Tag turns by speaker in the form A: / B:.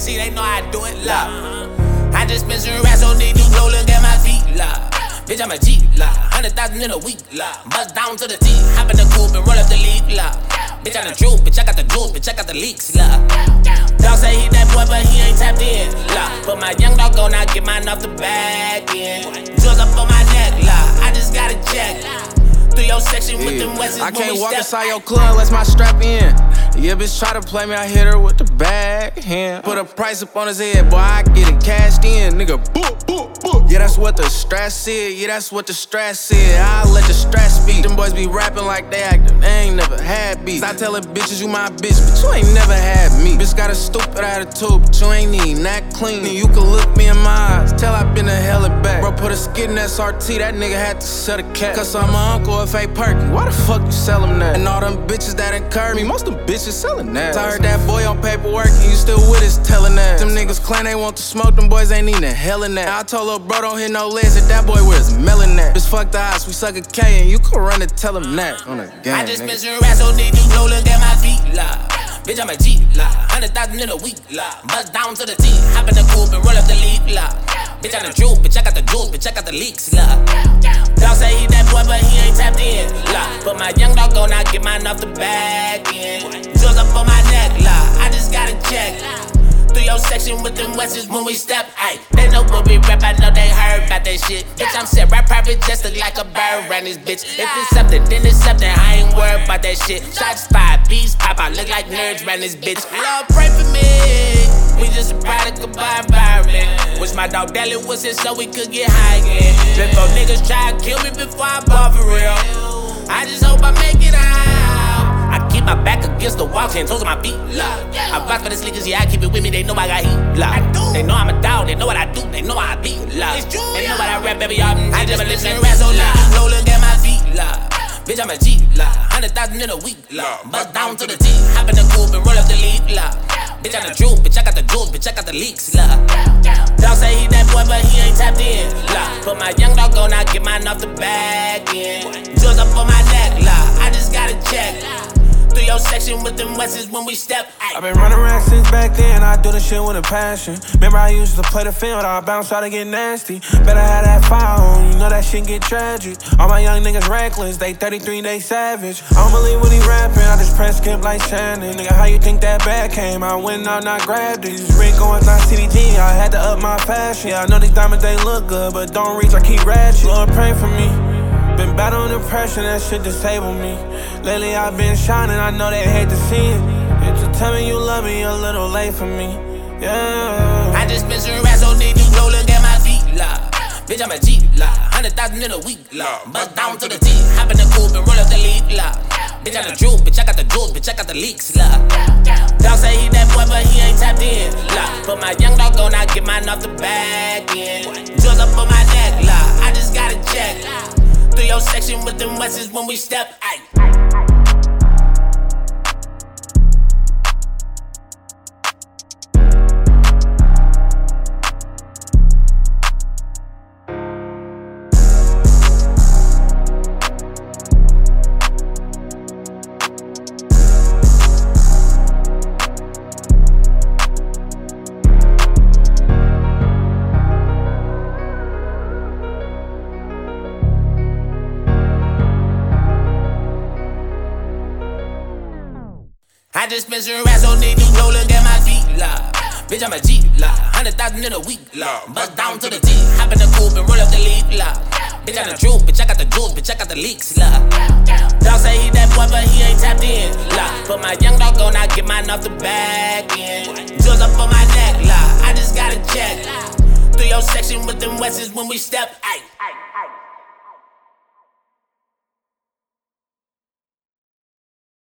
A: RT, they know I do it, love. I just spent some rats on these new flow, look at my feet, love. Bitch, I'm a G, love. 100,000 in a week, love. Bust down to the T, hop in the coupe and roll up the leaf, love. Bitch, I'm the truth, bitch, I got the jewels, bitch, I got the leaks, love. Dog say he that boy, but he ain't tapped in, love. But my young dog gon' not get mine off the back end. Jewels up on my neck, love. I just got a check. Through your section with them Westies.
B: I can't walk inside your club unless my strap in. Yeah, bitch try to play me, I hit her with the backhand. Put a price up on his head, boy, I get it cashed in. Nigga, boop, boop, boop. Yeah, that's what the stress said. Yeah, that's what the stress said. I'll let the stress speak. Them boys be rapping like they actin', they ain't never had beef. Stop telling bitches you my bitch, but you ain't never had me. Bitch got a stupid attitude, but you ain't even that clean. And you can look me in my eyes, tell I been to hell and back. Bro, put a skid in SRT, that nigga had to sell a cat. Cause I'm my uncle if ain't perky, why the fuck you sell him that? And all them bitches that encourage me, most of them bitches selling that. I heard that boy on paperwork and you still with us telling that. Them niggas claim they want to smoke, them boys ain't even hell in that. I told lil' bro don't hit no legs if that boy wears melon that. Bitch fuck the odds, we suck a K and you can run and tell him that. On the game,
A: I just spent some rats on these new flow, look at my feet, love. Bitch, I'm a G, love. 100,000 in a week, love. Bust down to the T, hop in the coupe and roll up the leaf, love. Bitch, I'm the truth, bitch, I got the jewels, bitch, I got the leaks, love. Dog say he that boy, but he ain't tapped in, love. But my young dog gon' not get mine off the back end. Jewels up on my neck, love. I just got a check. Through your section with them Westies when we step, ayy. They know what we rap, I know they heard about that shit. Bitch, I'm set, rap private just look like a bird around this bitch. If it's something, then it's something, I ain't worried about that shit. Shots fired, beats pop, I look like nerds around this bitch. Lord, pray for me. We just a product of our environment. Wish my dog Dally was here so we could get high again. Before niggas try to kill me before I ball for real. I just hope I make it out. I keep my back against the wall, 10 toes on my feet, love. I rock for the sneakers, yeah, I keep it with me, they know I got heat, love. They know I'm a dog, they know what I do, they know how I be, love. They know what I rap, baby, y'all. I just listen to rap so loud, no look at my feet, love. Bitch, I'm a G, love. 100,000 in a week, love. Bust down to the T, hop in the coupe and roll up the leaf, love. Bitch, I'm the truth, bitch, I got the jewels, bitch, I got the leaks, love. Dog say he that boy, but he ain't tapped in, love. But my young dog gon' not get mine off the back end. Jewels up on my neck, love. I just got a check. Through your section with them Westies when we step, ayy.
C: I've been running around since back then, I do this shit with a passion. Remember I used to play the field, I bounce out to get nasty. Better have that fire on, you know that shit get tragic. All my young niggas reckless, they 33, they savage. I don't believe when he rapping, I just press skip like Shannon. Nigga, how you think that bag came? I went out and I grabbed it. This Rico and not CDG, I had to up my fashion. Yeah, I know these diamonds, they look good, but don't reach, I keep ratchet. Lord, pray for me. Been battling depression, that shit disabled me. Lately I've been shining, I know they hate to see it. If you tell me you love me, you're a little late for me. Yeah.
A: I just spent some rats on these new flow, look at my feet, love. Bitch, I'm a G, love. 100,000 in a week, love. Bust down to the T, hop in the coupe and roll up the leaf, love. Bitch, I'm the truth, bitch, I got the jewels, bitch, I got the leaks, love. Dog say he that boy, but he ain't tapped in, love. But my young dog gon' not get mine off the back end. Jewels up on my neck, love. I just got a check. Through your section with them Westies when we step, ayy. I just spent some rats on these new flow, look at my feet, love. Bitch, I'm a G, love. 100,000 in a week, love. Bust down to the T, hop in the coupe and roll up the leaf, love. Bitch, I'm the truth, bitch, I got the jewels, bitch, I got the leaks, love. Dog say he that boy, but he ain't tapped in, love. But my young dog gon' not get mine off the back end. Jewels up on my neck, love. I just got a check. Through your section with them Westies when we step, ayy.